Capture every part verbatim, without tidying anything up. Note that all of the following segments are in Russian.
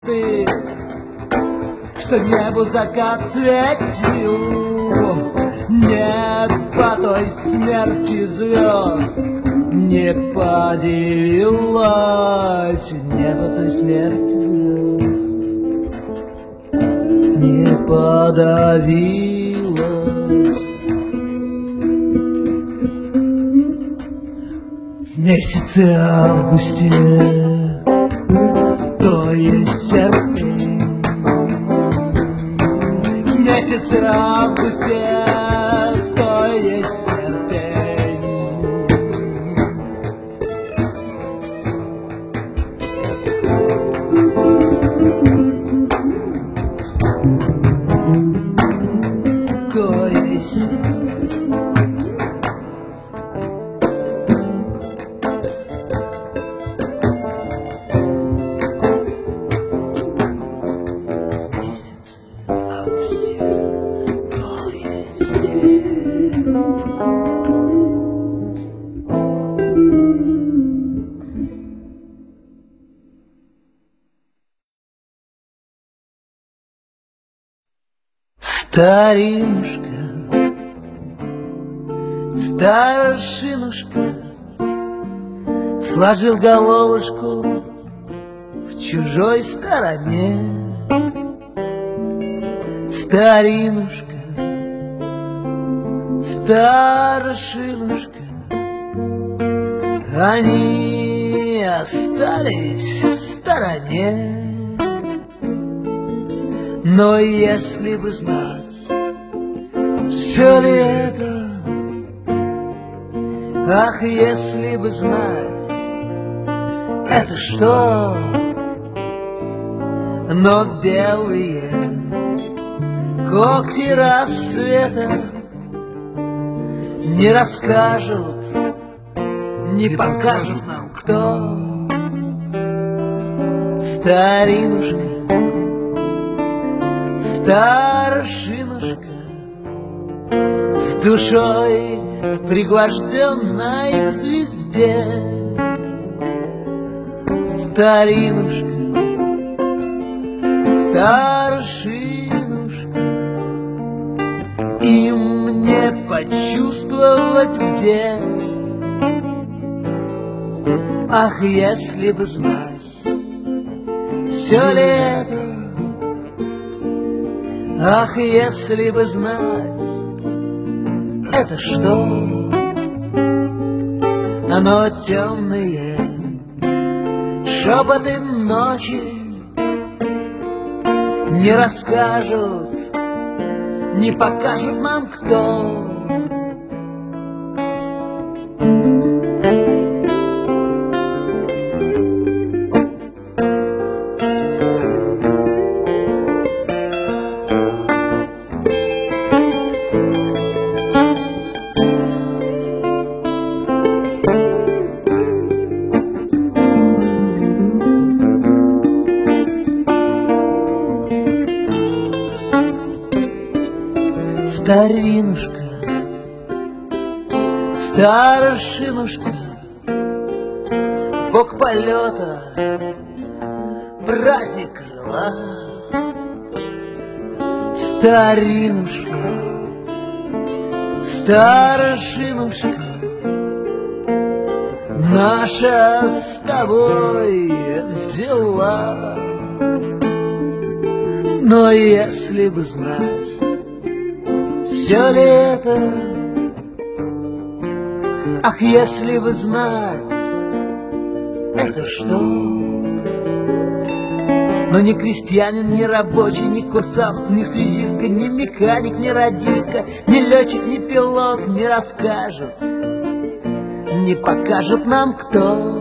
ты, что небу закат светил, не по той смерти звезд не подивилась, не по той смерти звезд не подавилась. В месяце августе, то есть серпень, в месяце августе, то есть серпень, то есть старинушка, старшинушка, сложил головушку в чужой стороне. Старинушка, старшинушка, они остались в стороне. Но если бы знать, все ли это, ах, если бы знать, это что? Но белые когти рассвета не расскажут, не покажут нам, кто. Старинушка, старшинушка, с душой пригвожденной к звезде. Старинушка, старшинушка, им не почувствовать где. Ах, если бы знать, все ли это, ах, если бы знать, это что? Оно темные шепоты ночи не расскажут, не покажут нам, кто. Старинушка, старшинушка, бог полета, праздник крыла. Старинушка, старшинушка, наша с тобой взяла. Но если бы знать, все ли это, ах, если бы знать, это что? Но ни крестьянин, ни рабочий, ни курсант, ни связистка, ни механик, ни радистка, ни летчик, ни пилот не расскажут, не покажут нам, кто.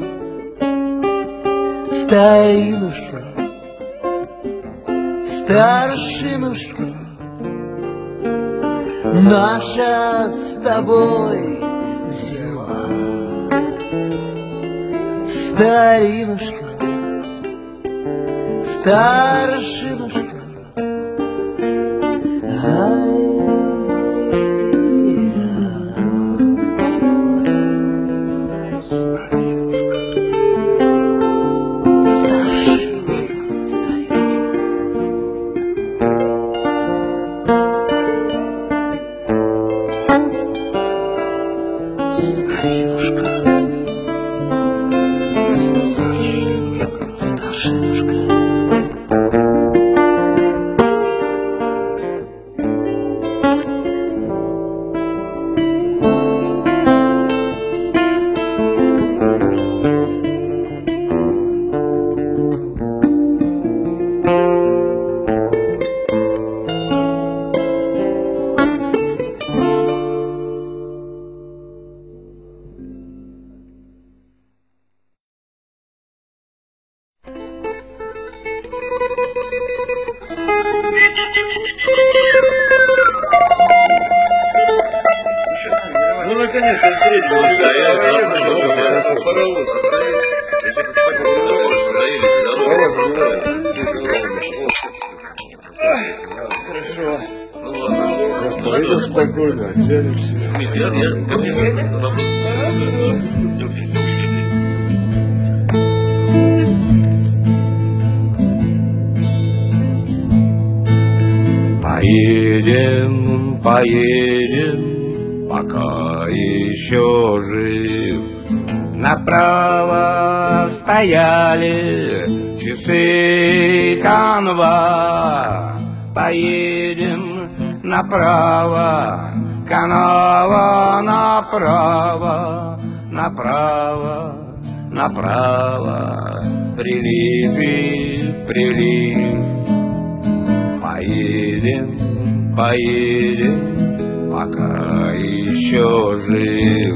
Старинушка, старшинушка, наша с тобой взяла. Старинушка, старшинушка, ай. Старшинушка, Хорошо. Пойдем спокойно, тянемся. Нет, я, я ко мне вопрос. Поедем, поедем, пока еще жив. Направо стояли часы канва. Поедем направо, канава направо, направо, направо. Прилив и прилив. Поедем, поедем, пока еще жив.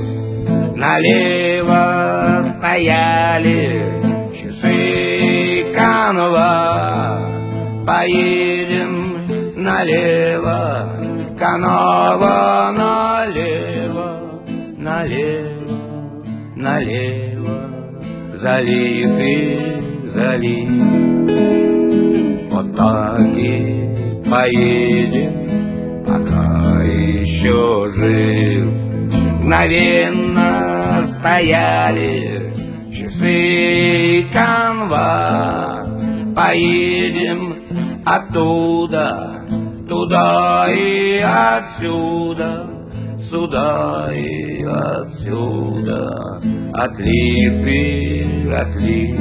Налево стояли часы канва. Поедем налево, канава налево, налево, налево. Залив и залив. Вот так и поедем, пока еще жив. Мгновенно стояли часы канва. Поедем оттуда, туда и отсюда, сюда и отсюда. Отлив и отлив.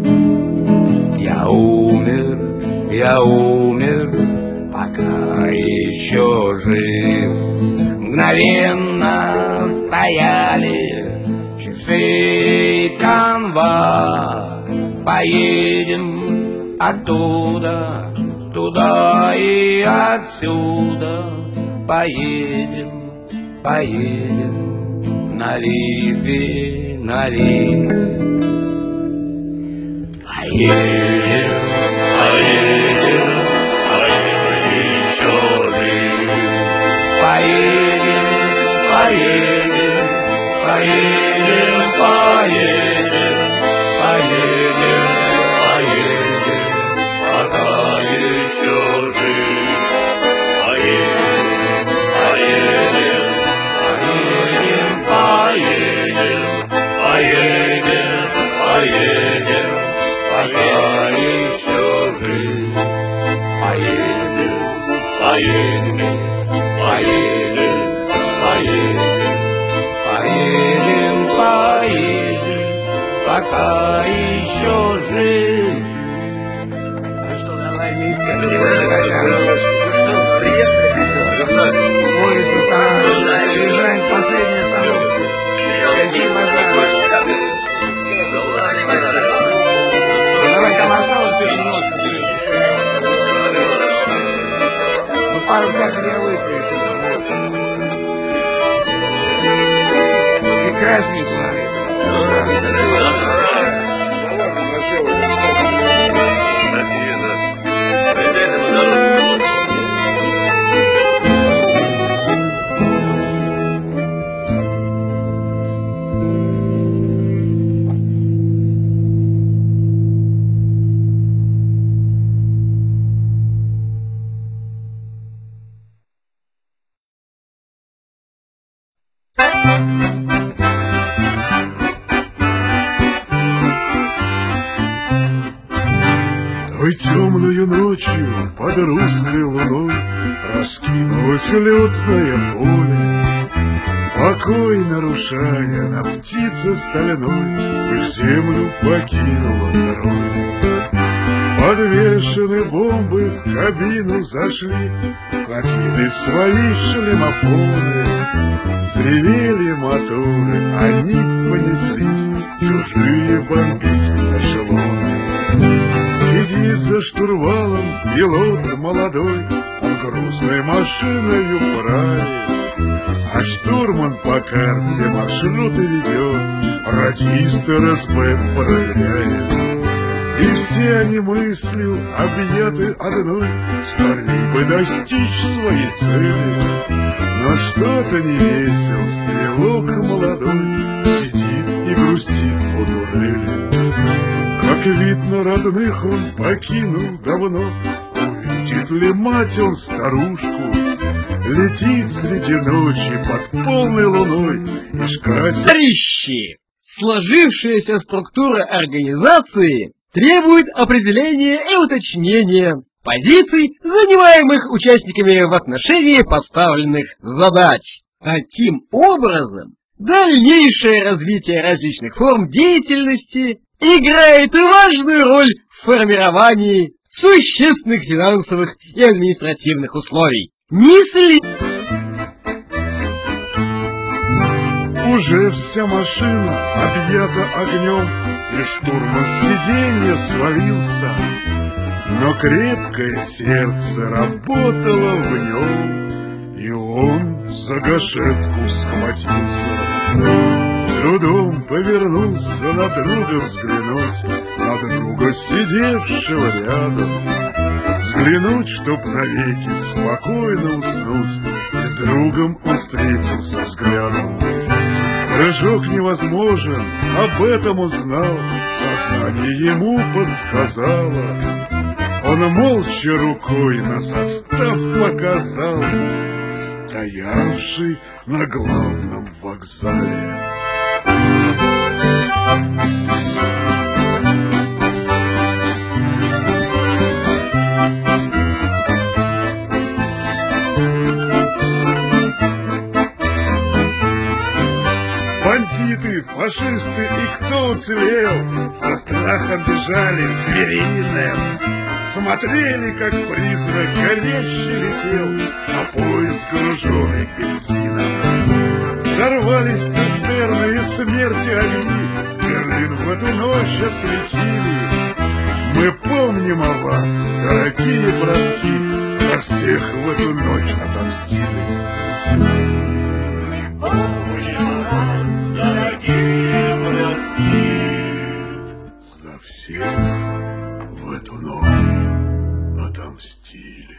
Я умер, я умер, пока еще жив. Мгновенно стояли часы канва. Поедем оттуда, туда и отсюда. Поедем, поедем, налив и налив. Поедем, поедем, поедем еще жив. Поедем, поедем, поедем, поедем, поедем, поедем, пока еще жив. Поедем, поедем, поедем, поедем, поедем, поедем. Пока еще жив. Поедем, поедем, поедем, поедем, поедем, поедем, пока еще жив. Ну что, давай, Митка, Поезд останавливается, приезжаем к последней остановке. Лечи назад. Давай там осталось переноску. Ну пару капель я выпью еще. И красненькую надо. Той темною ночью под русской луной раскинулось летное поле, покой нарушая, на птице стальной их землю покинула тролль. Подвешены бомбы, в кабину зашли, вкатили свои шлемофоны, взревели моторы, они понеслись, чужие бомбить эшелоны. Сидит за штурвалом пилот молодой, он грузной машиною правит, а штурман по карте маршруты ведет, радист РСБ проверяет. И все они мыслью объяты одной, скорей бы достичь своей цели. Но что-то не весел, стрелок молодой сидит и грустит у турели. Как видно, родных он покинул давно. Увидит ли мать он старушку? Летит среди ночи под полной луной и шкасит. Товарищи, сложившаяся структура организации требует определения и уточнения позиций, занимаемых участниками в отношении поставленных задач. Таким образом, дальнейшее развитие различных форм деятельности играет важную роль в формировании существенных финансовых и административных условий. Не сли... Уже вся машина объята огнем, и штурман с сиденья свалился, но крепкое сердце работало в нем, и он за гашетку схватился. С трудом повернулся на друга взглянуть, на друга, сидевшего рядом. Взглянуть, чтоб навеки спокойно уснуть, и с другом он встретился взглядом. Прыжок невозможен, об этом узнал, сознание ему подсказало. Он молча рукой на состав показал, стоявший на главном вокзале. Бандиты, фашисты и кто уцелел, со страхом бежали звериным. Смотрели, как призрак горящий летел на поезд, груженный бензином. Взорвались цистерны и смерти огни, Берлин в эту ночь осветили. Мы помним о вас, дорогие братки, за всех в эту ночь отомстили. За всех в эту ночь отомстили.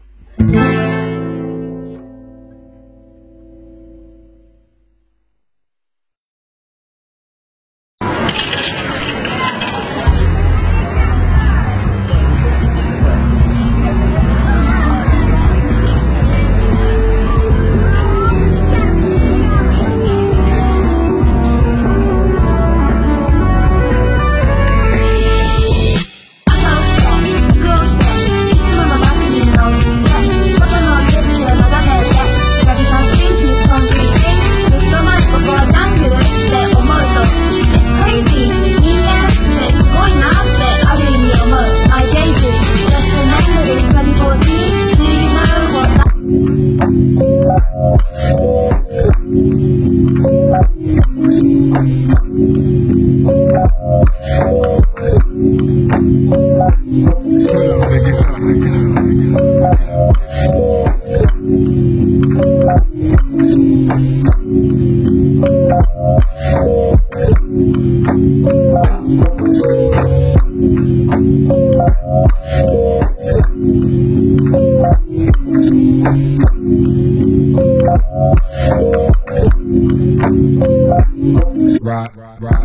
Rock, rock, rock,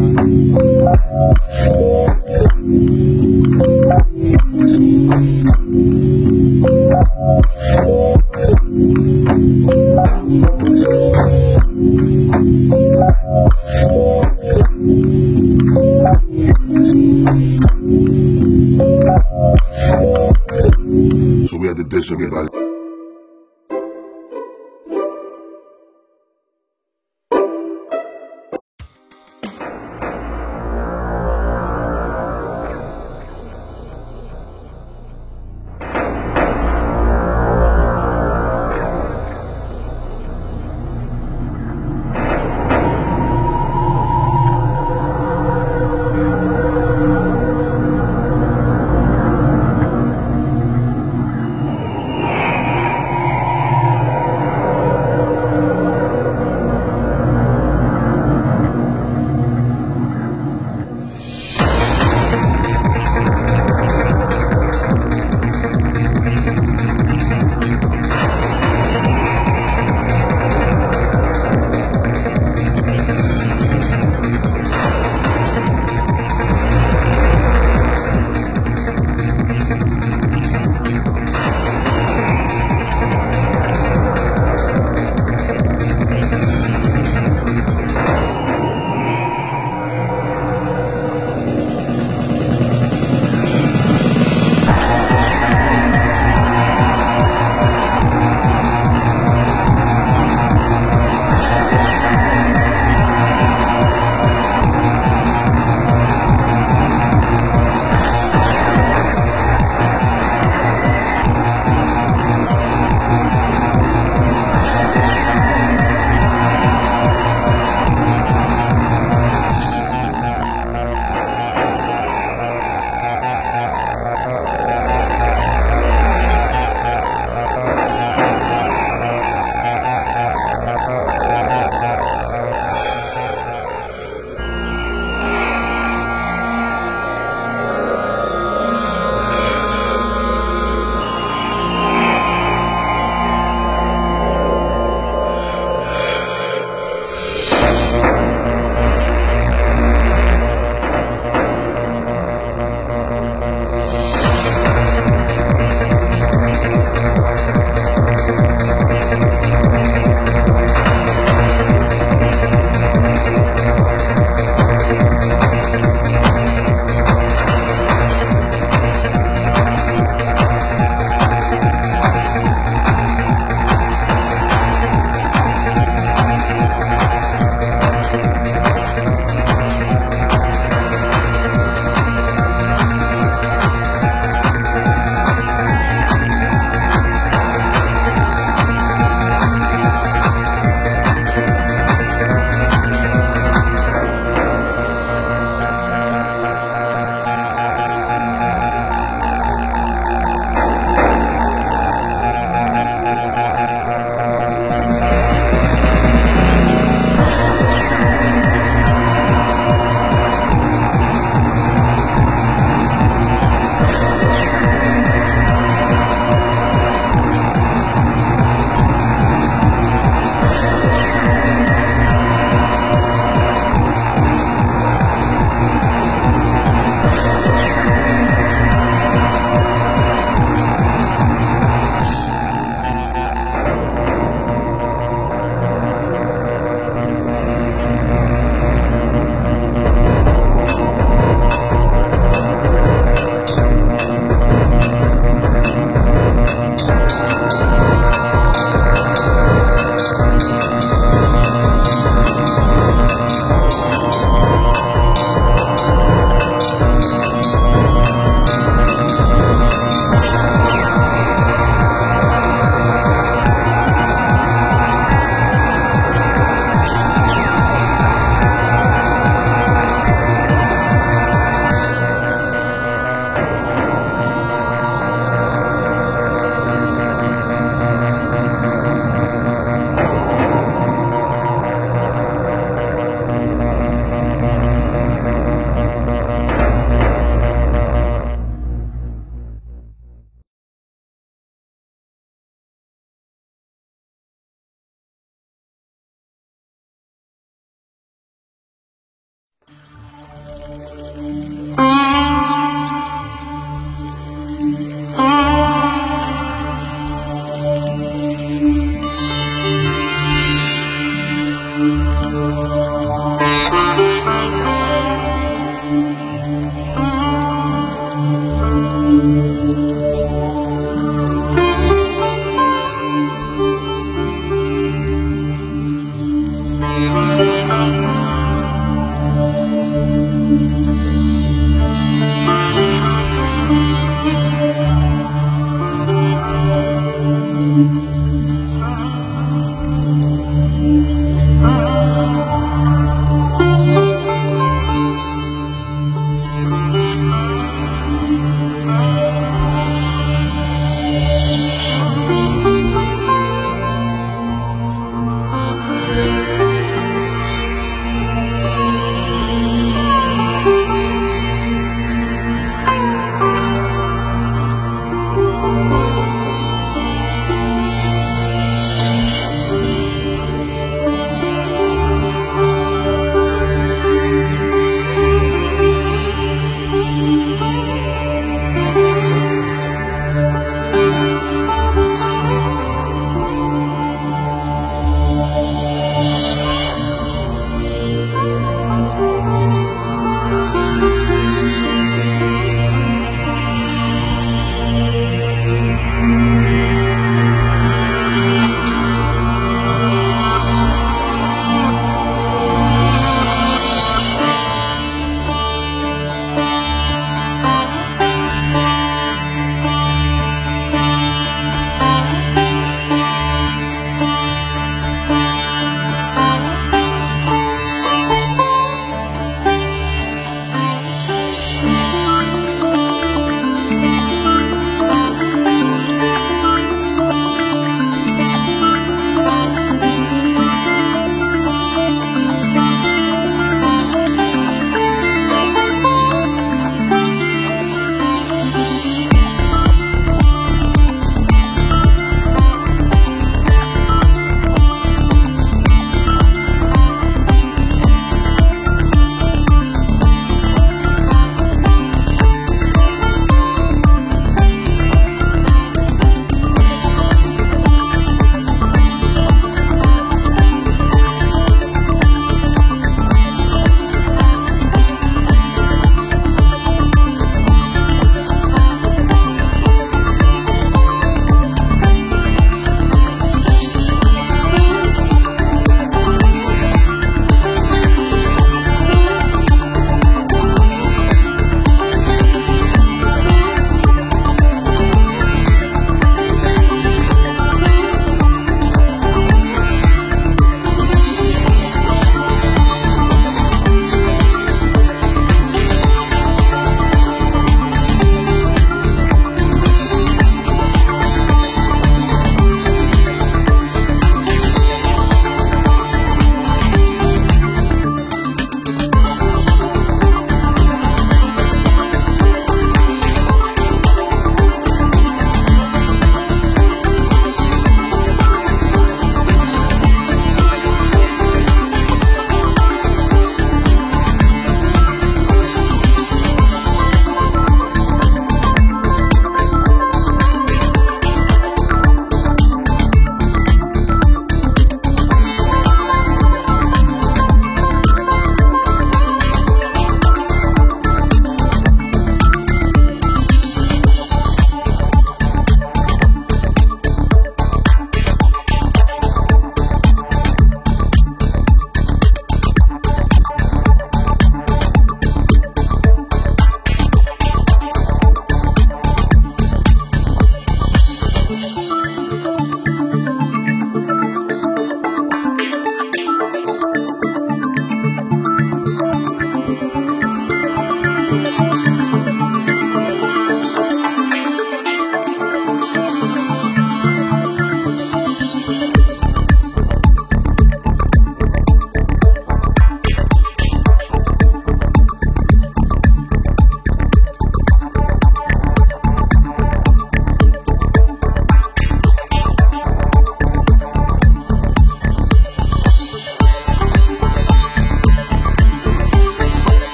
So we had to dish everybody.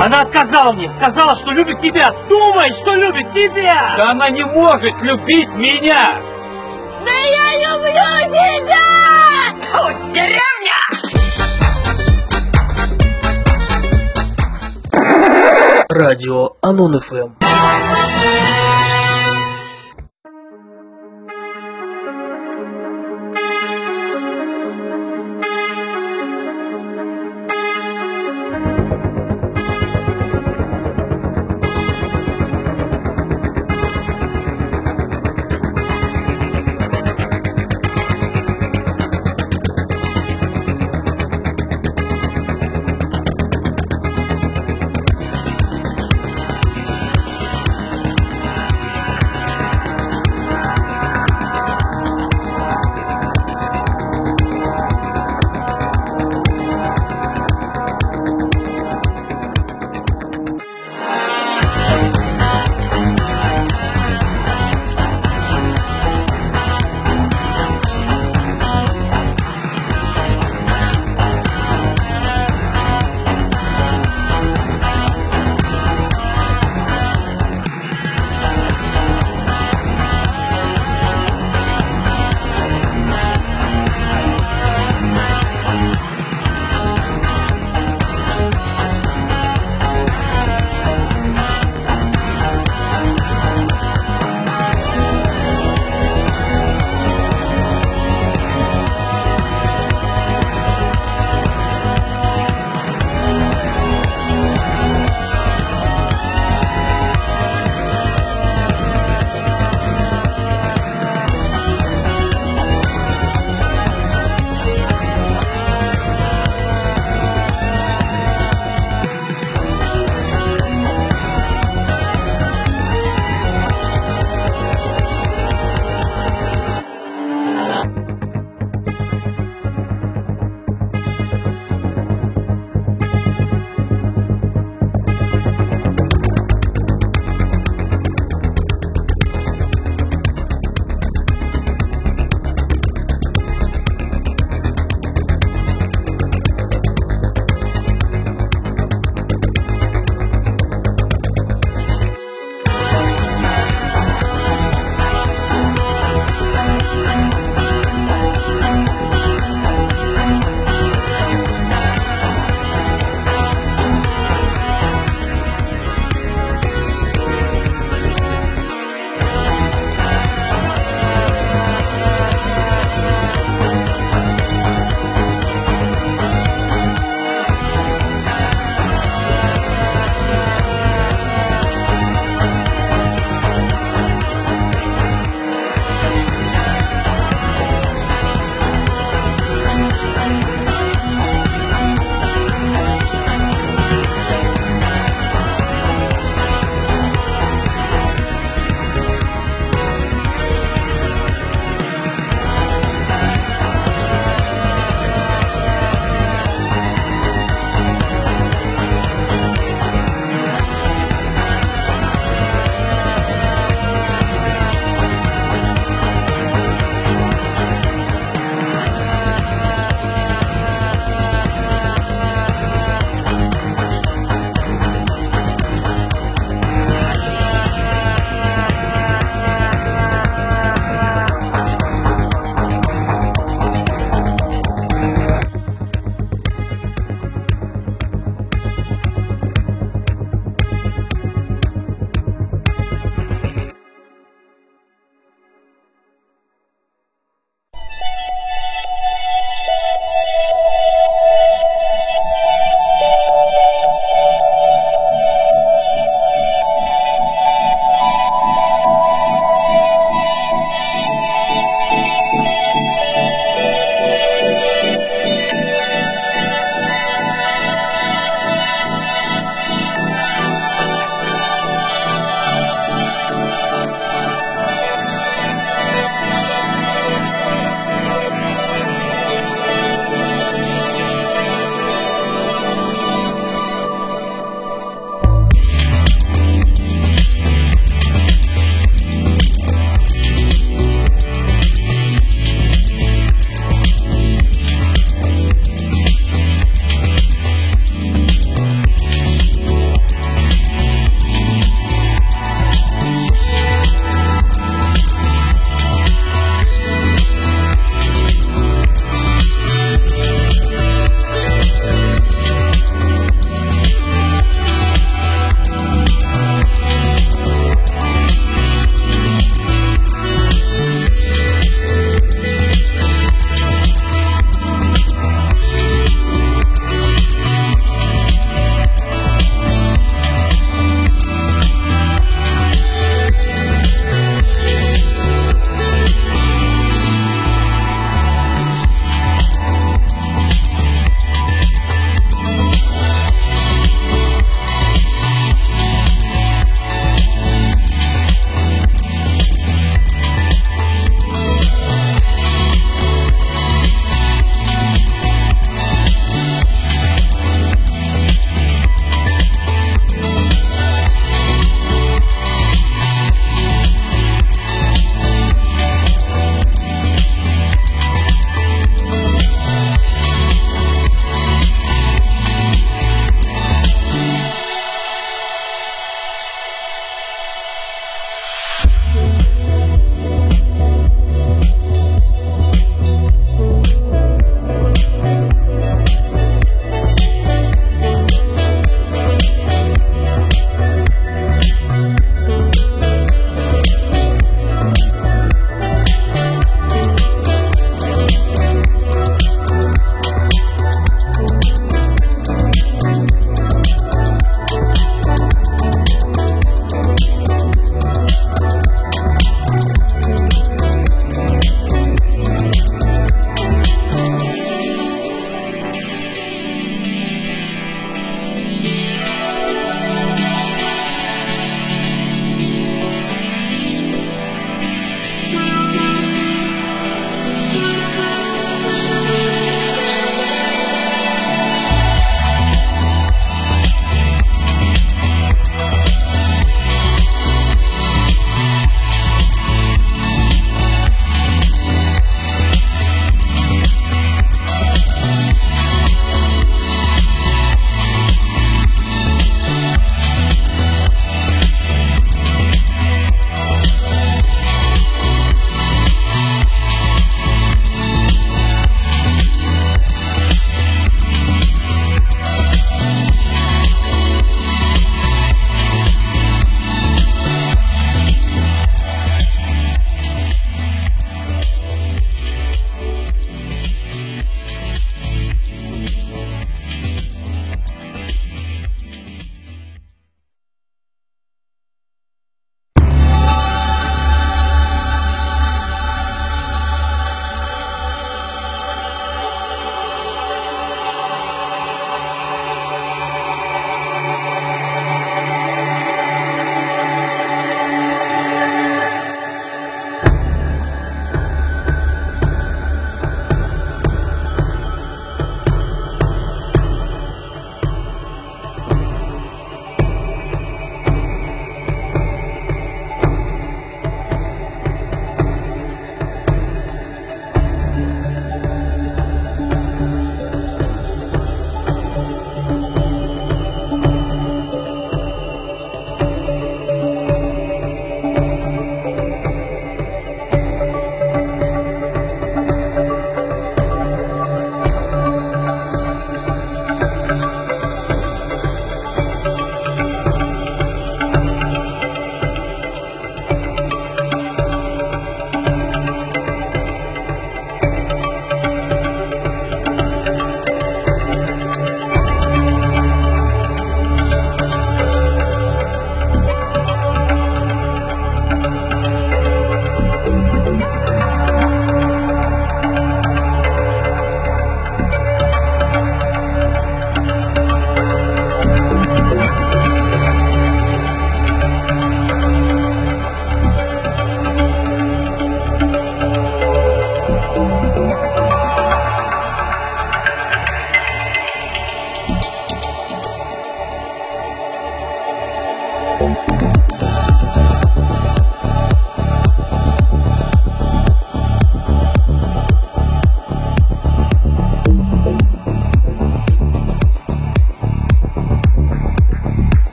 Она отказала мне, сказала, что любит тебя. Думай, что любит тебя! Да она не может любить меня! Да я люблю тебя! Тут деревня! Радио Анон эф эм.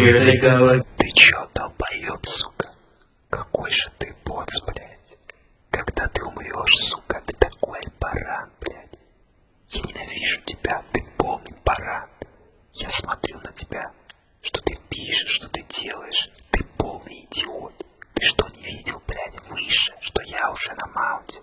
Ты чё, долбоёб, сука? Какой же ты боц, блядь? Когда ты умрёшь, сука, ты такой баран, блядь. Я ненавижу тебя, ты полный баран. Я смотрю на тебя, что ты пишешь, что ты делаешь. Ты полный идиот. Ты что, не видел, блядь, выше, что я уже на маунте?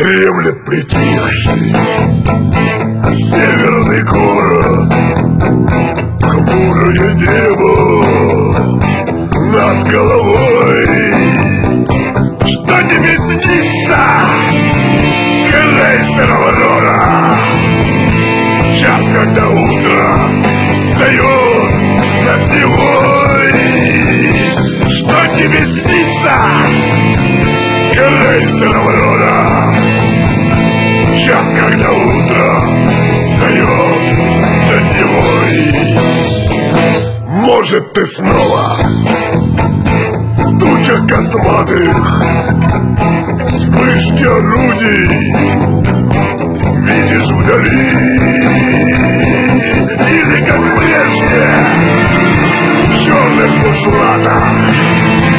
дремлет притихший северный город, хмурое небо над головой. Что тебе снится, крейсер Аврора? Час, когда утро встает над Невой. Что тебе снится, крейсер Аврора? Час, когда утро встает над Невой. Может, ты снова в тучах косматых вспышки орудий видишь вдали, или как прежде в черных бушлатах